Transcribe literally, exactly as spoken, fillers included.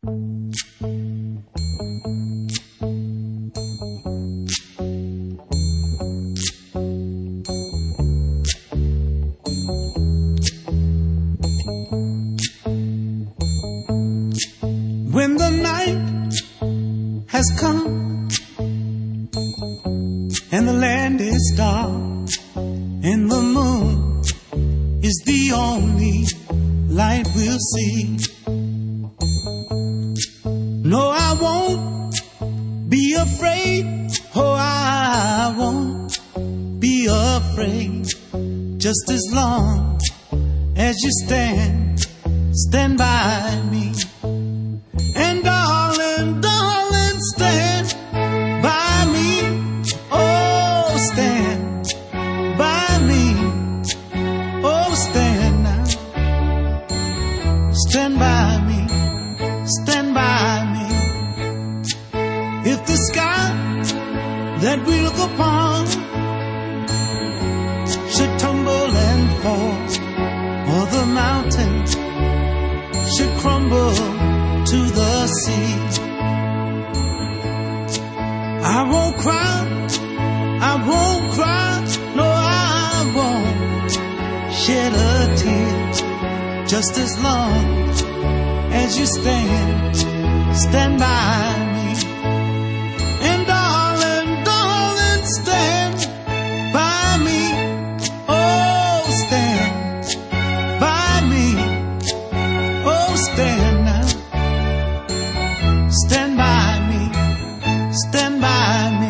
When the night has come and the land is dark and the moon is the only light we'll see. No, I won't be afraid. Oh, I won't be afraid. Just as long as you stand, stand by me. And darling, darling, stand by me. Oh, stand by me. Oh, stand now. Stand by me. Stand by me. If the sky that we look upon should tumble and fall, or the mountain should crumble to the sea, I won't cry, I won't cry, no, I won't shed a tear. Just as long as you stand, stand by me. And darling, darling, stand by me. Oh, stand by me. Oh, stand now. Stand by me, stand by me.